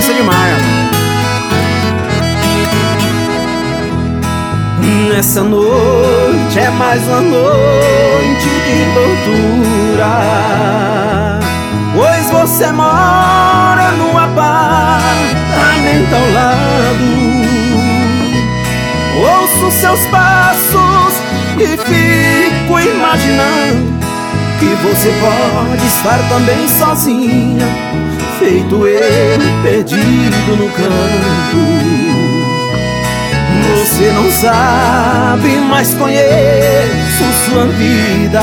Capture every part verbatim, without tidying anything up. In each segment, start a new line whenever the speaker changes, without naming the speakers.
massa demais, mano. Nessa noite é mais uma noite de tortura, pois você mora num apartamento ao lado. Ouço seus passos e fico imaginando que você pode estar também sozinha, feito eu, perdido no canto. Você não sabe, mas conheço sua vida.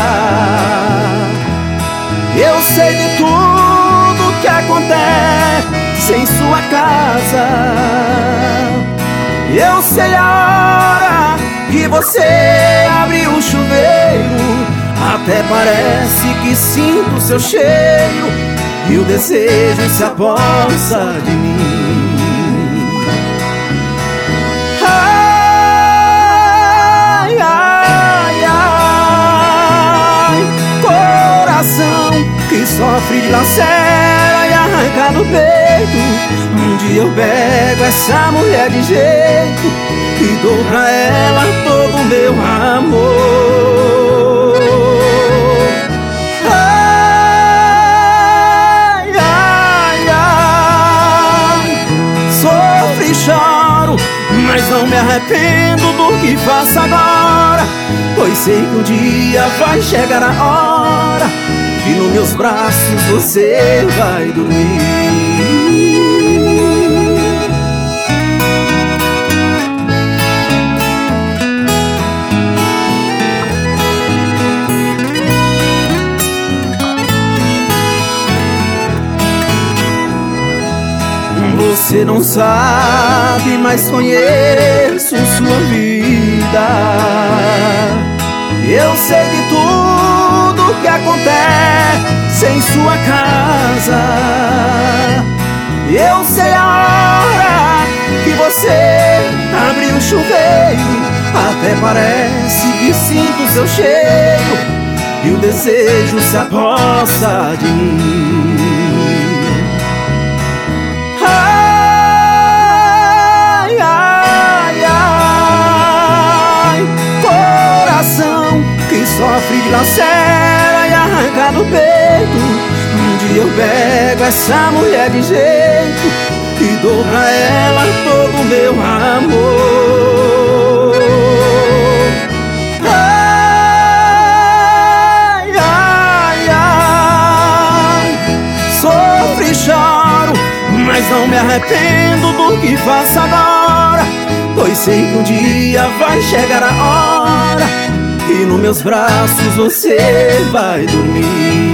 Eu sei de tudo que acontece em sua casa. Eu sei a hora que você abre o chuveiro. Até parece que sinto seu cheiro e o desejo se apossa de mim. Ai, ai, ai, coração que sofre de lacera e arranca do peito. Um dia eu pego essa mulher de jeito e dou pra ela todo o meu amor. Ai, ai, ai, sofro e choro, mas não me arrependo do que faço agora, pois sei que um dia vai chegar a hora e nos meus braços você vai dormir. Você não sabe, mas conheço sua vida. Eu sei de tudo que acontece em sua casa. Eu sei a hora que você abre o chuveiro. Até parece que sinto seu cheiro e o desejo se apossa de mim. Sofre de lacera e arranca do peito. Um dia eu pego essa mulher de jeito e dou pra ela todo o meu amor. Ai, ai, ai, sofro e choro, mas não me arrependo do que faço agora, pois sei que um dia vai chegar a hora e nos meus braços você vai dormir.